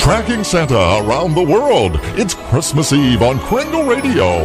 Tracking Santa around the world. It's Christmas Eve on Kringle Radio.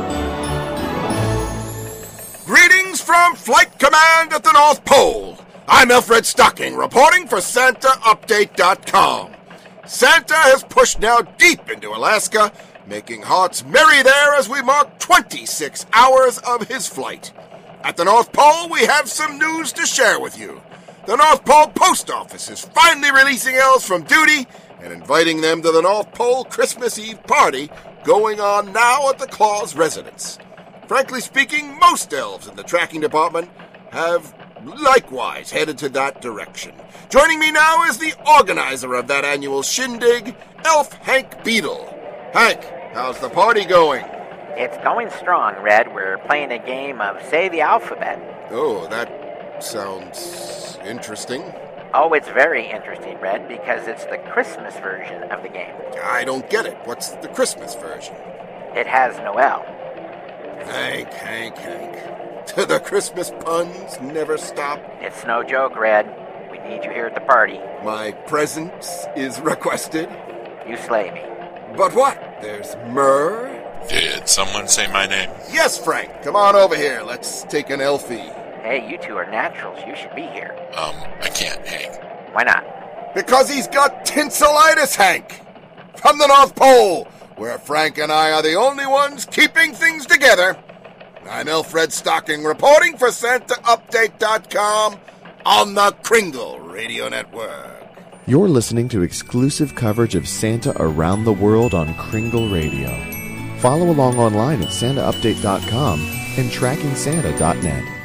Greetings from Flight Command at the North Pole. I'm Alfred Stocking, reporting for SantaUpdate.com. Santa has pushed now deep into Alaska, making hearts merry there as we mark 26 hours of his flight. At the North Pole, we have some news to share with you. The North Pole Post Office is finally releasing elves from duty and inviting them to the North Pole Christmas Eve party going on now at the Claus residence. Frankly speaking, most elves in the tracking department have likewise headed to that direction. Joining me now is the organizer of that annual shindig, Elf Hank Beadle. Hank, how's the party going? It's going strong, Red. We're playing a game of Say the Alphabet. Oh, that sounds interesting. Oh, it's very interesting, Red, because it's the Christmas version of the game. I don't get it. What's the Christmas version? It has Noel. Hank. The Christmas puns never stop. It's no joke, Red. We need you here at the party. My presence is requested. You slay me. But what? There's myrrh? Did someone say my name? Yes, Frank. Come on over here. Let's take an Elfie. Hey, you two are naturals. You should be here. I can't, Hank. Why not? Because he's got tinselitis, Hank. From the North Pole, where Frank and I are the only ones keeping things together. I'm Alfred Stocking, reporting for SantaUpdate.com on the Kringle Radio Network. You're listening to exclusive coverage of Santa around the world on Kringle Radio. Follow along online at SantaUpdate.com and TrackingSanta.net.